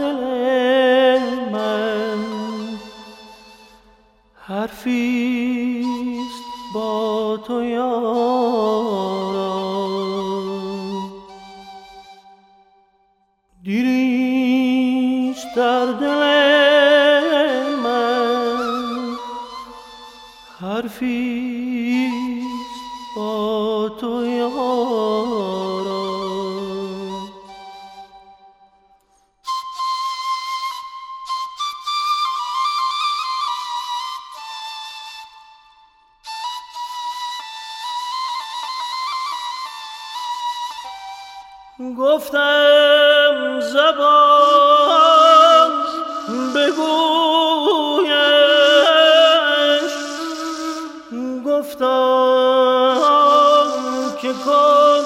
دل من حرفیست با تو یارا، دیریست در دل من حرفیست با تو یارا. گفتم زبان بگویش، گفتم که کن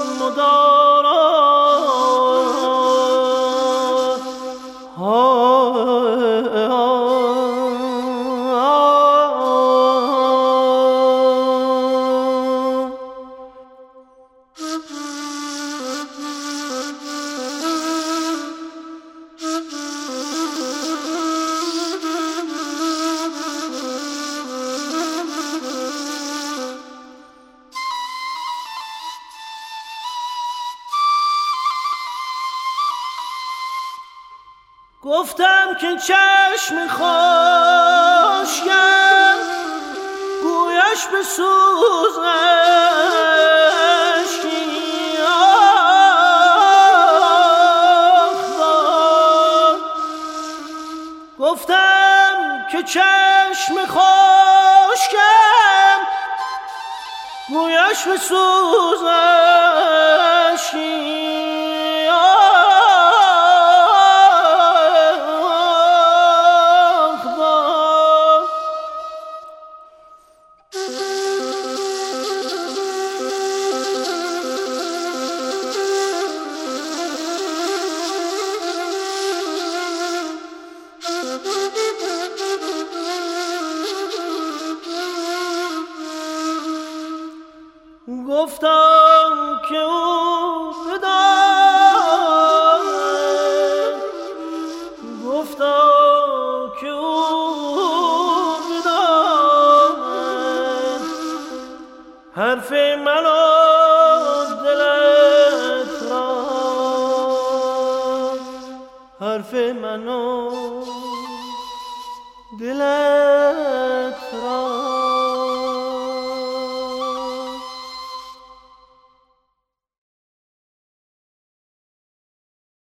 مدارا، گفتم که چشم خشکم گویش به سوز اشکی، گفتم که چشم خشکم گویش به سوز اشکی، گفتم که او بداند، گفتم که او بداند حرف من و دلت را، حرف من و دلت